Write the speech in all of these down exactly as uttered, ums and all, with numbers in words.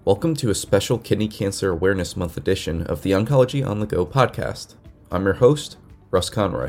Welcome to a special Kidney Cancer Awareness Month edition of the Oncology on the Go podcast. I'm your host, Russ Conroy.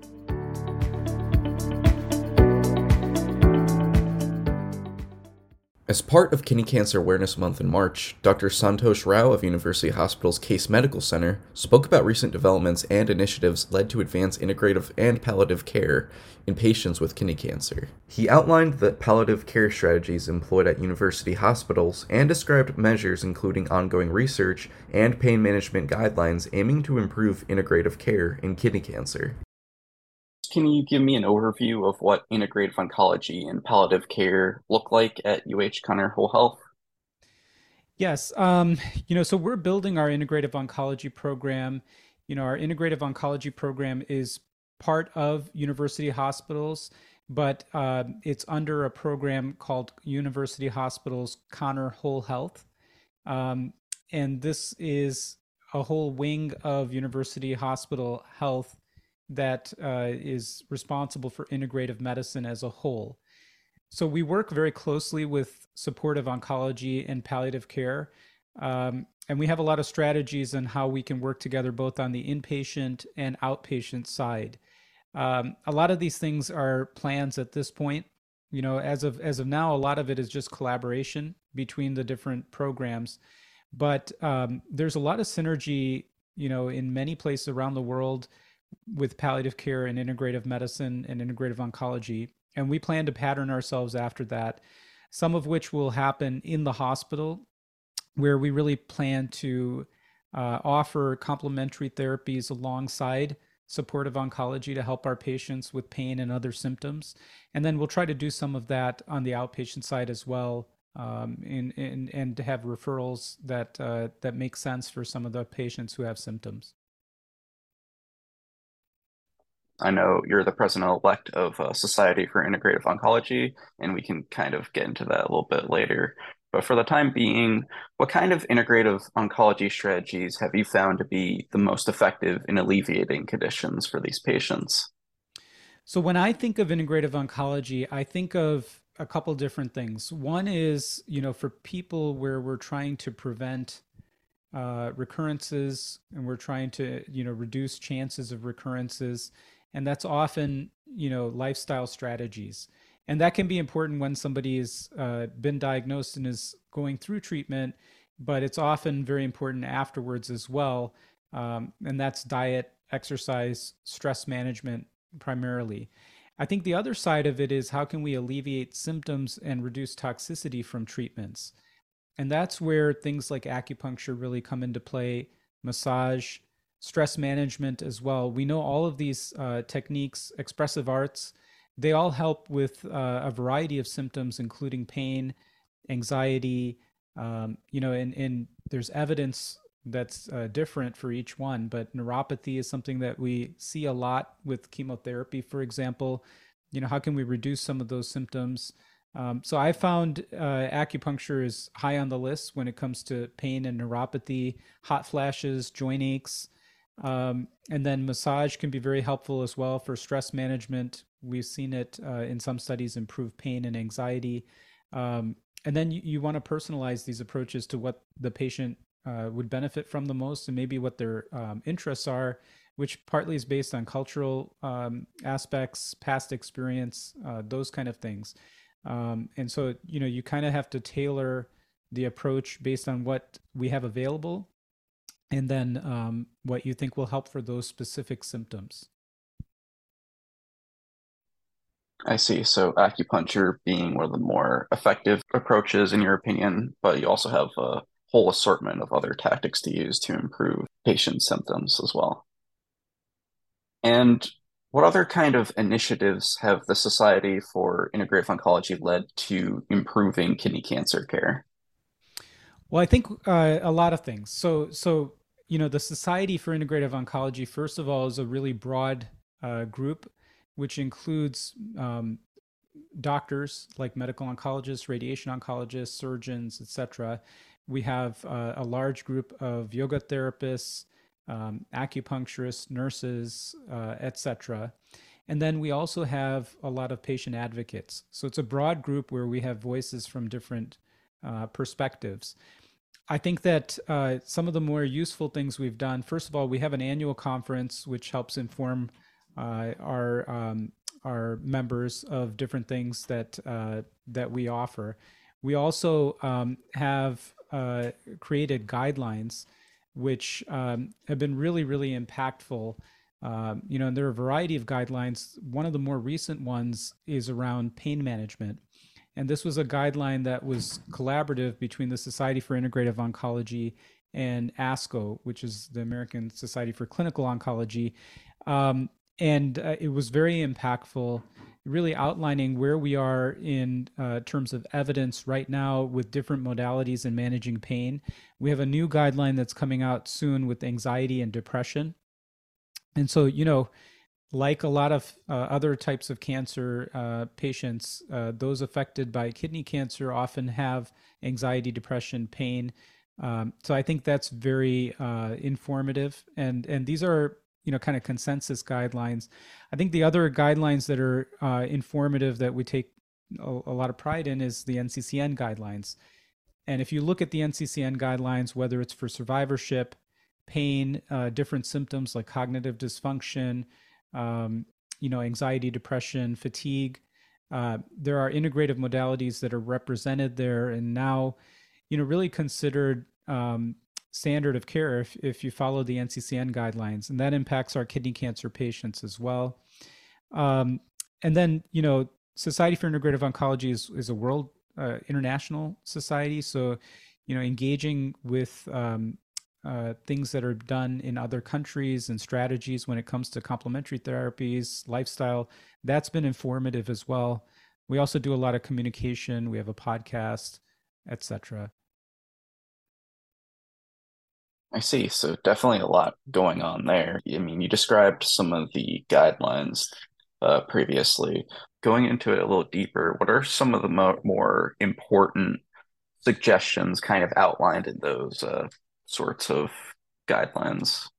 As part of Kidney Cancer Awareness Month in March, Doctor Santosh Rao of University Hospital's Case Medical Center spoke about recent developments and initiatives led to advance integrative and palliative care in patients with kidney cancer. He outlined the palliative care strategies employed at university hospitals and described measures including ongoing research and pain management guidelines aiming to improve integrative care in kidney cancer. Can you give me an overview of what integrative oncology and palliative care look like at U H Connor Whole Health? Yes. Um, you know, so we're building our integrative oncology program. You know, our integrative oncology program is part of university hospitals, but uh, it's under a program called University Hospitals Connor Whole Health. Um, and this is a whole wing of University Hospital Health that uh, is responsible for integrative medicine as a whole. So we work very closely with supportive oncology and palliative care. Um, and we have a lot of strategies on how we can work together both on the inpatient and outpatient side. Um, a lot of these things are plans at this point. You know, as of as of now, a lot of it is just collaboration between the different programs. But um, there's a lot of synergy, you know, in many places around the world with palliative care and integrative medicine and integrative oncology. And we plan to pattern ourselves after that, some of which will happen in the hospital, where we really plan to uh, offer complementary therapies alongside supportive oncology to help our patients with pain and other symptoms. And then we'll try to do some of that on the outpatient side as well, um, in, in, and to have referrals that, uh, that make sense for some of the patients who have symptoms. I know you're the president-elect of uh, Society for Integrative Oncology, and we can kind of get into that a little bit later. But for the time being, what kind of integrative oncology strategies have you found to be the most effective in alleviating conditions for these patients? So when I think of integrative oncology, I think of a couple different things. One is, you know, for people where we're trying to prevent uh, recurrences and we're trying to, you know, reduce chances of recurrences. And that's often, you know, lifestyle strategies. And that can be important when somebody has uh, been diagnosed and is going through treatment, but it's often very important afterwards as well. Um, and that's diet, exercise, stress management primarily. I think the other side of it is how can we alleviate symptoms and reduce toxicity from treatments? And that's where things like acupuncture really come into play, massage, stress management as well. We know all of these uh, techniques, expressive arts, they all help with uh, a variety of symptoms, including pain, anxiety, um, you know, and, and there's evidence that's uh, different for each one, but neuropathy is something that we see a lot with chemotherapy, for example. You know, how can we reduce some of those symptoms? Um, so I found uh, acupuncture is high on the list when it comes to pain and neuropathy, hot flashes, joint aches. Um, and then massage can be very helpful as well for stress management. We've seen it uh, in some studies improve pain and anxiety. Um, and then you, you want to personalize these approaches to what the patient uh, would benefit from the most and maybe what their um, interests are, which partly is based on cultural um, aspects, past experience, uh, those kind of things. Um, and so, you know, you kind of have to tailor the approach based on what we have available and then um, what you think will help for those specific symptoms. I see. So acupuncture being one of the more effective approaches in your opinion, but you also have a whole assortment of other tactics to use to improve patient symptoms as well. And what other kind of initiatives have the Society for Integrative Oncology led to improving kidney cancer care? Well, I think uh, a lot of things. So, so you know, the Society for Integrative Oncology, first of all, is a really broad uh, group, which includes um, doctors like medical oncologists, radiation oncologists, surgeons, et cetera. We have uh, a large group of yoga therapists, um, acupuncturists, nurses, uh, et cetera. And then we also have a lot of patient advocates. So it's a broad group where we have voices from different uh, perspectives. I think that uh, some of the more useful things we've done, first of all, we have an annual conference which helps inform uh, our um, our members of different things that uh, that we offer. We also um, have uh, created guidelines which um, have been really, really impactful. Um, you know, and there are a variety of guidelines. One of the more recent ones is around pain management. And this was a guideline that was collaborative between the Society for Integrative Oncology and ASCO, which is the American Society for Clinical Oncology. Um, and uh, it was very impactful, really outlining where we are in uh, terms of evidence right now with different modalities in managing pain. We have a new guideline that's coming out soon with anxiety and depression. And so, you know, like a lot of uh, other types of cancer uh, patients, uh, those affected by kidney cancer often have anxiety, depression, pain. Um, so I think that's very uh, informative, and and these are, you know, kind of consensus guidelines. I think the other guidelines that are uh, informative that we take a, a lot of pride in is the N C C N guidelines. And if you look at the N C C N guidelines, whether it's for survivorship, pain, uh, different symptoms like cognitive dysfunction, um, you know, anxiety, depression, fatigue. Uh, there are integrative modalities that are represented there and now, you know, really considered um, standard of care if, if you follow the N C C N guidelines. And that impacts our kidney cancer patients as well. Um, and then, you know, Society for Integrative Oncology is, is a world uh, international society. So, you know, engaging with um, Uh, things that are done in other countries and strategies when it comes to complementary therapies, lifestyle, that's been informative as well. We also do a lot of communication. We have a podcast, et cetera. I see. So definitely a lot going on there. I mean, you described some of the guidelines uh, previously. Going into it a little deeper, what are some of the mo more important suggestions kind of outlined in those uh, sorts of guidelines?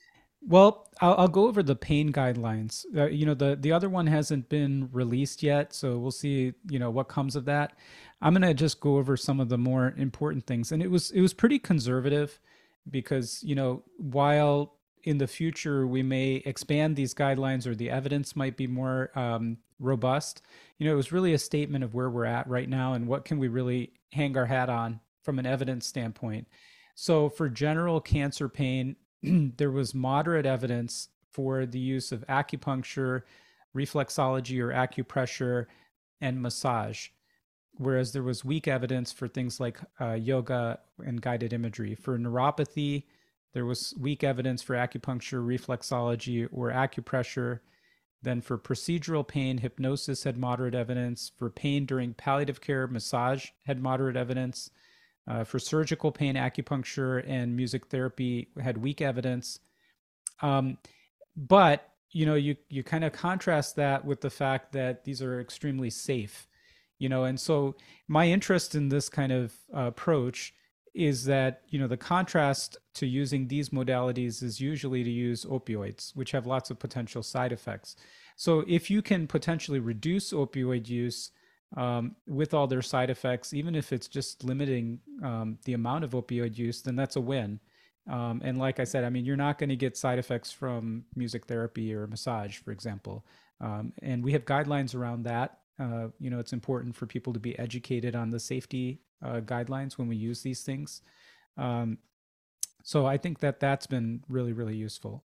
Well, I'll, I'll go over the pain guidelines. Uh, you know, the the other one hasn't been released yet, so we'll see, you know, what comes of that. I'm gonna just go over some of the more important things, and it was it was pretty conservative because, you know, while in the future we may expand these guidelines or the evidence might be more um, robust, you know, it was really a statement of where we're at right now and what can we really hang our hat on from an evidence standpoint. So for general cancer pain, there was moderate evidence for the use of acupuncture, reflexology or acupressure, and massage, whereas there was weak evidence for things like uh, yoga and guided imagery. For neuropathy, there was weak evidence for acupuncture, reflexology, or acupressure. Then for procedural pain, hypnosis had moderate evidence. For pain during palliative care, massage had moderate evidence. Uh, for surgical pain, acupuncture and music therapy had weak evidence. Um, but, you know, you, you kind of contrast that with the fact that these are extremely safe, you know, and so my interest in this kind of uh, approach is that, you know, the contrast to using these modalities is usually to use opioids, which have lots of potential side effects. So if you can potentially reduce opioid use um, with all their side effects, even if it's just limiting um, the amount of opioid use, then that's a win. Um, and like I said, I mean, you're not going to get side effects from music therapy or massage, for example. Um, and we have guidelines around that. Uh, you know, it's important for people to be educated on the safety uh, guidelines when we use these things. Um, so I think that that's been really, really useful.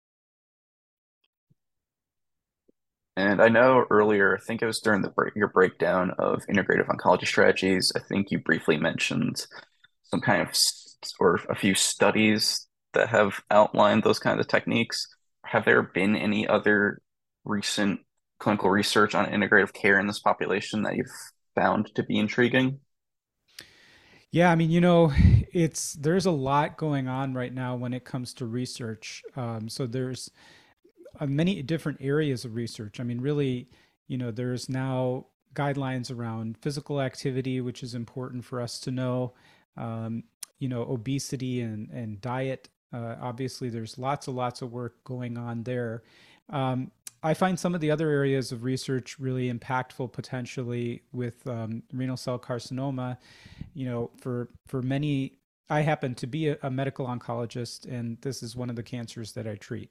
And I know earlier, I think it was during the break, your breakdown of integrative oncology strategies, I think you briefly mentioned some kind of or a few studies that have outlined those kinds of techniques. Have there been any other recent clinical research on integrative care in this population that you've found to be intriguing? Yeah, I mean, you know, it's there's a lot going on right now when it comes to research. Um, so there's uh, many different areas of research. I mean, really, you know, there's now guidelines around physical activity, which is important for us to know. Um, you know, obesity and and diet. Uh, obviously, there's lots and lots of work going on there. Um, I find some of the other areas of research really impactful potentially with um, renal cell carcinoma. You know, for for many I happen to be a, a medical oncologist, and this is one of the cancers that I treat.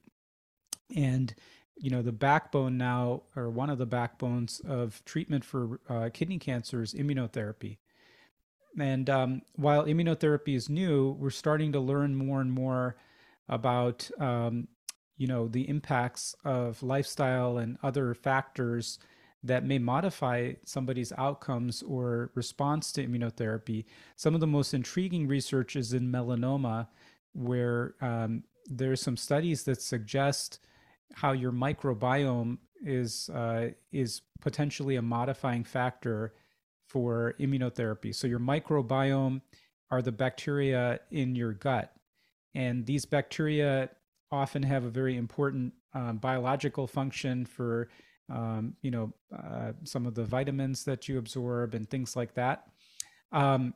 And you know, the backbone now, or one of the backbones of treatment for uh, kidney cancer is immunotherapy. And um, while immunotherapy is new, we're starting to learn more and more about, um, you know, the impacts of lifestyle and other factors that may modify somebody's outcomes or response to immunotherapy. Some of the most intriguing research is in melanoma, where um, there's some studies that suggest how your microbiome is uh, is potentially a modifying factor for immunotherapy. So your microbiome are the bacteria in your gut, and these bacteria often have a very important um, biological function for um, you know uh, some of the vitamins that you absorb and things like that. Um,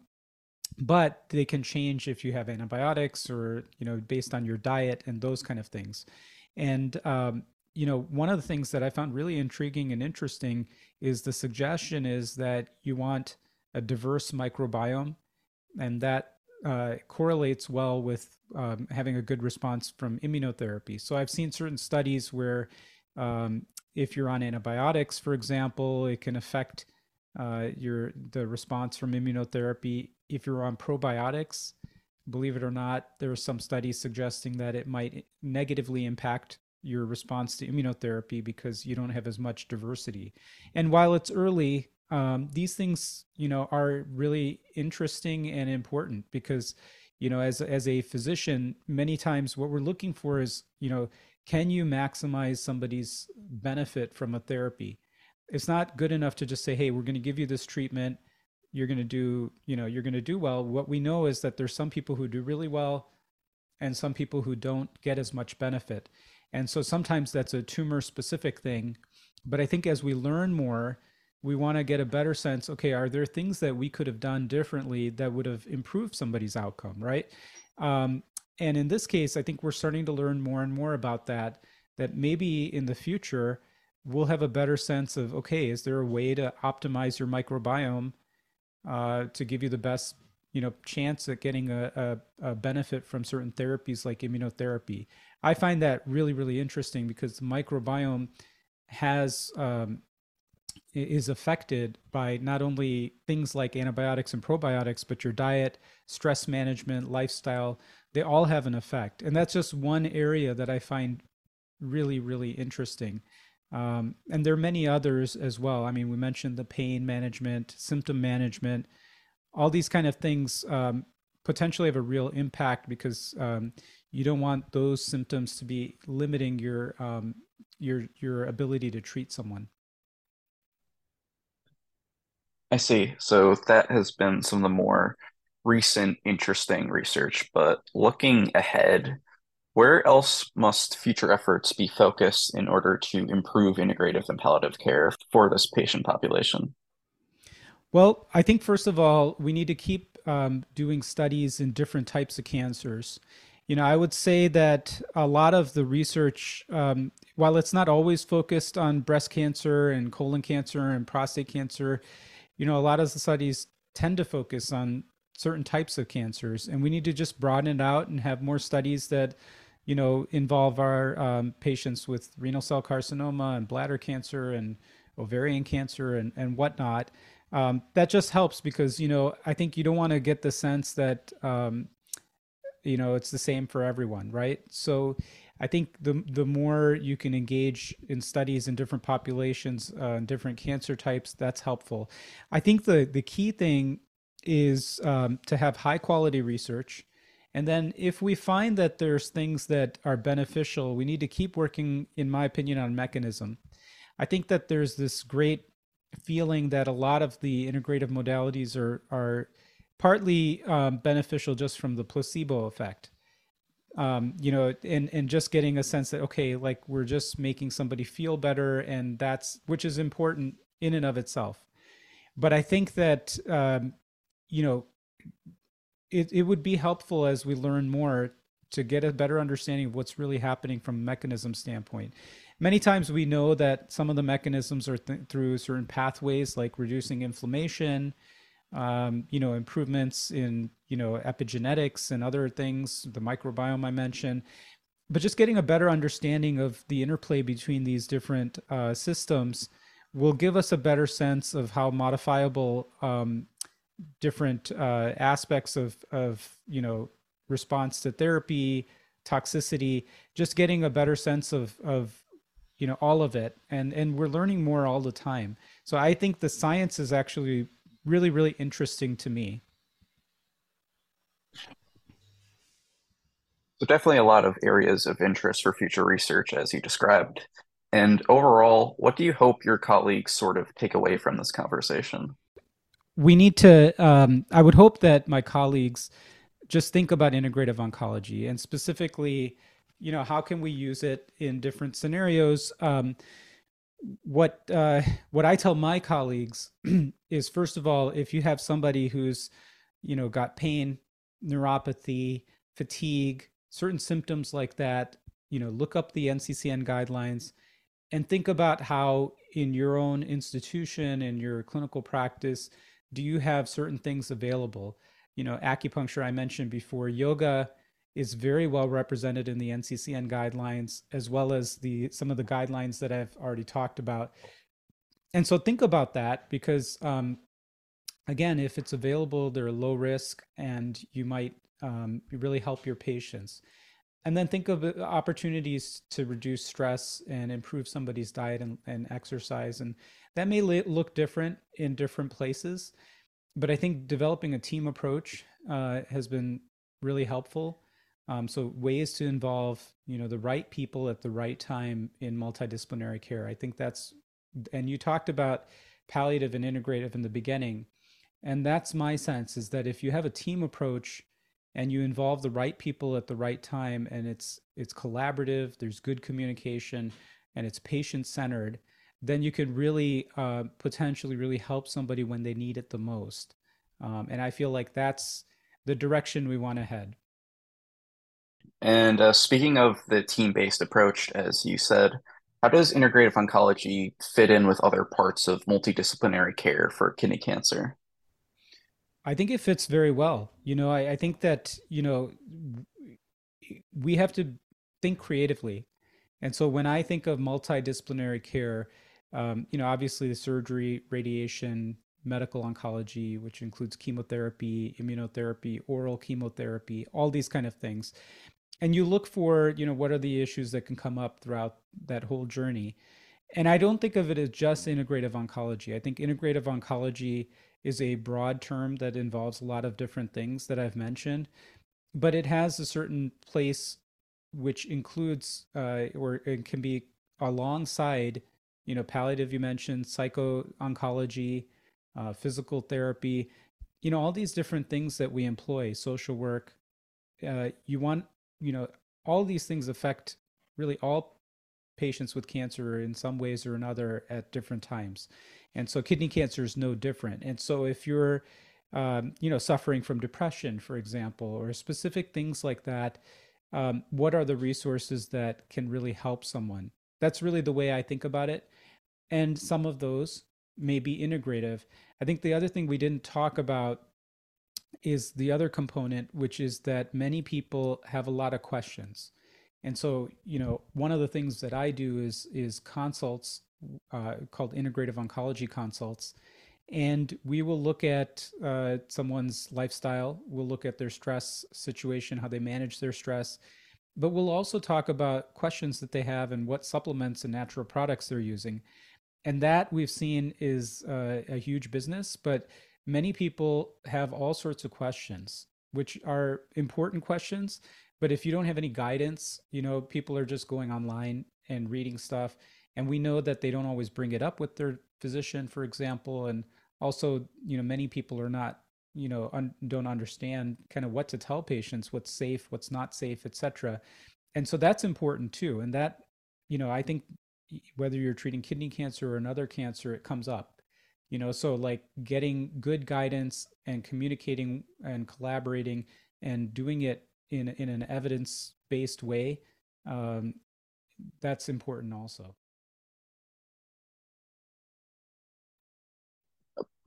but they can change if you have antibiotics or you know based on your diet and those kind of things. And um, you know one of the things that I found really intriguing and interesting is the suggestion is that you want a diverse microbiome, and that uh, correlates well with um, having a good response from immunotherapy. So I've seen certain studies where um, if you're on antibiotics, for example, it can affect uh, your the response from immunotherapy. If you're on probiotics, believe it or not, there are some studies suggesting that it might negatively impact your response to immunotherapy because you don't have as much diversity. And while it's early, um, these things, you know, are really interesting and important because, you know, as as a physician, many times what we're looking for is, you know, can you maximize somebody's benefit from a therapy? It's not good enough to just say, hey, we're going to give you this treatment. You're going to do, you know, you're going to do well. What we know is that there's some people who do really well and some people who don't get as much benefit. And so sometimes that's a tumor specific thing. But I think as we learn more, we want to get a better sense, okay, are there things that we could have done differently that would have improved somebody's outcome, right? Um, and in this case, I think we're starting to learn more and more about that, that maybe in the future, we'll have a better sense of, okay, is there a way to optimize your microbiome uh, to give you the best, you know, chance at getting a, a, a benefit from certain therapies like immunotherapy? I find that really, really interesting because the microbiome has um, is affected by not only things like antibiotics and probiotics, but your diet, stress management, lifestyle. They all have an effect, and that's just one area that I find really, really interesting. Um, and there are many others as well. I mean, we mentioned the pain management, symptom management, all these kind of things um, potentially have a real impact because um, you don't want those symptoms to be limiting your um, your your ability to treat someone. I see. So that has been some of the more recent interesting research, but looking ahead, where else must future efforts be focused in order to improve integrative and palliative care for this patient population? Well, I think first of all, we need to keep um, doing studies in different types of cancers. You know, I would say that a lot of the research, um, while it's not always focused on breast cancer and colon cancer and prostate cancer, you know, a lot of the studies tend to focus on certain types of cancers, and we need to just broaden it out and have more studies that, you know, involve our um, patients with renal cell carcinoma and bladder cancer and ovarian cancer and, and whatnot. Um, that just helps because, you know, I think you don't want to get the sense that, um, you know, it's the same for everyone, right? So I think the the more you can engage in studies in different populations, uh, and different cancer types, that's helpful. I think the the key thing is um, to have high quality research. And then if we find that there's things that are beneficial, we need to keep working, in my opinion, on mechanism. I think that there's this great feeling that a lot of the integrative modalities are are partly um, beneficial just from the placebo effect. Um, you know, and and just getting a sense that okay, like we're just making somebody feel better, and that's which is important in and of itself. But I think that um, you know, it it would be helpful as we learn more to get a better understanding of what's really happening from a mechanism standpoint. Many times we know that some of the mechanisms are th- through certain pathways like reducing inflammation, um, you know, improvements in, you know, epigenetics and other things, the microbiome I mentioned, but just getting a better understanding of the interplay between these different uh, systems will give us a better sense of how modifiable um, different uh, aspects of of you know response to therapy, toxicity, just getting a better sense of of you know all of it, and and we're learning more all the time. So I think the science is actually really really interesting to me. So definitely a lot of areas of interest for future research, as you described. And overall, what do you hope your colleagues sort of take away from this conversation? We need to. Um, I would hope that my colleagues just think about integrative oncology and specifically, you know, how can we use it in different scenarios? Um, what uh, what I tell my colleagues is, first of all, if you have somebody who's, you know, got pain, neuropathy, fatigue, certain symptoms like that, you know, look up the N C C N guidelines and think about how in your own institution in your clinical practice do you have certain things available. You know, acupuncture I mentioned before, yoga is very well represented in the N C C N guidelines, as well as the some of the guidelines that I've already talked about. And so think about that, because um, again, if it's available, they're low risk and you might um, really help your patients. And then think of opportunities to reduce stress and improve somebody's diet and, and exercise. And that may look different in different places, but I think developing a team approach uh, has been really helpful. Um, so ways to involve, you know, the right people at the right time in multidisciplinary care. I think that's, and you talked about palliative and integrative in the beginning. And that's my sense, is that if you have a team approach and you involve the right people at the right time, and it's it's collaborative, there's good communication, and it's patient centered, then you could really uh, potentially really help somebody when they need it the most. Um, and I feel like that's the direction we want to head. And uh, speaking of the team-based approach, as you said, how does integrative oncology fit in with other parts of multidisciplinary care for kidney cancer? I think it fits very well. You know, I, I think that, you know, we have to think creatively. And so when I think of multidisciplinary care, um, you know, obviously the surgery, radiation, medical oncology, which includes chemotherapy, immunotherapy, oral chemotherapy, all these kind of things. And you look for, you know, what are the issues that can come up throughout that whole journey. And I don't think of it as just integrative oncology. I think integrative oncology is a broad term that involves a lot of different things that I've mentioned, but it has a certain place which includes uh, or it can be alongside, you know, palliative, you mentioned, psycho oncology, uh, physical therapy, you know, all these different things that we employ, social work. Uh, you want, you know, all these things affect really all patients with cancer in some ways or another at different times. And so kidney cancer is no different. And so if you're, um, you know, suffering from depression, for example, or specific things like that, um, what are the resources that can really help someone? That's really the way I think about it. And some of those may be integrative. I think the other thing we didn't talk about is the other component, which is that many people have a lot of questions. And so, you know, one of the things that I do is is consults uh, called integrative oncology consults, and we will look at uh, someone's lifestyle. We'll look at their stress situation, how they manage their stress, but we'll also talk about questions that they have and what supplements and natural products they're using. And that we've seen is uh, a huge business, but many people have all sorts of questions, which are important questions. But if you don't have any guidance, you know, people are just going online and reading stuff. And we know that they don't always bring it up with their physician, for example. And also, you know, many people are not, you know, un- don't understand kind of what to tell patients, what's safe, what's not safe, et cetera. And so that's important too. And that, you know, I think whether you're treating kidney cancer or another cancer, it comes up, you know, so like getting good guidance and communicating and collaborating and doing it in, in an evidence-based way, um, that's important also.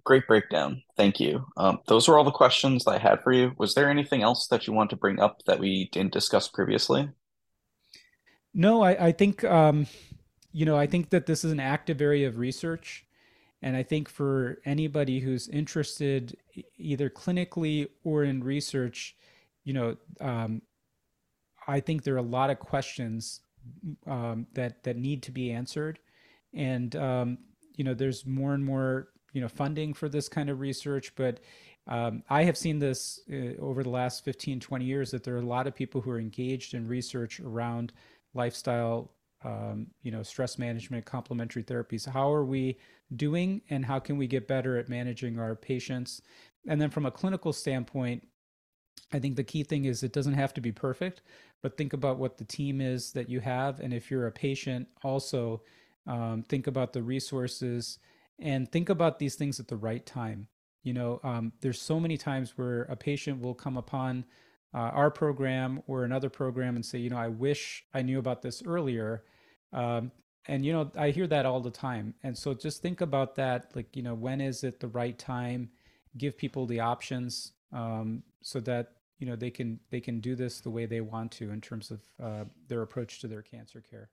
Great breakdown. Thank you. Um, those were all the questions I had for you. Was there anything else that you want to bring up that we didn't discuss previously? No, I, I think um, you know, I think that this is an active area of research. And I think for anybody who's interested e- either clinically or in research, you know, um, I think there are a lot of questions um, that that need to be answered, and um, you know, there's more and more you know funding for this kind of research. But um, I have seen this uh, over the last fifteen, twenty years that there are a lot of people who are engaged in research around lifestyle, um, you know, stress management, complementary therapies. How are we doing, and how can we get better at managing our patients? And then from a clinical standpoint, I think the key thing is it doesn't have to be perfect, but think about what the team is that you have. And if you're a patient, also um, think about the resources and think about these things at the right time. You know, um, there's so many times where a patient will come upon uh, our program or another program and say, you know, I wish I knew about this earlier. Um, and, you know, I hear that all the time. And so just think about that. Like, you know, when is it the right time? Give people the options um, so that you know they can they can do this the way they want to in terms of uh, their approach to their cancer care.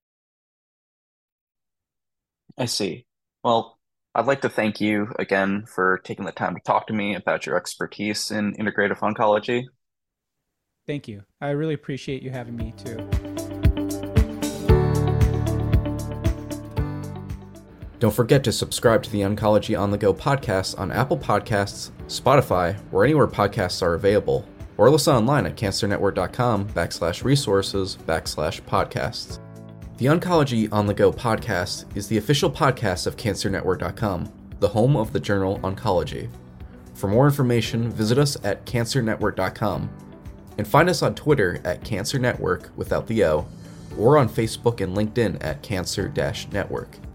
I see. Well, I'd like to thank you again for taking the time to talk to me about your expertise in integrative oncology. Thank you. I really appreciate you having me too. Don't forget to subscribe to the Oncology on the Go podcast on Apple Podcasts, Spotify, or anywhere podcasts are available, or listen online at cancernetwork.com backslash resources backslash podcasts. The Oncology on the Go podcast is the official podcast of cancer network dot com, the home of the journal Oncology. For more information, visit us at cancer network dot com and find us on Twitter at Cancer Network without the O, or on Facebook and LinkedIn at Cancer Network.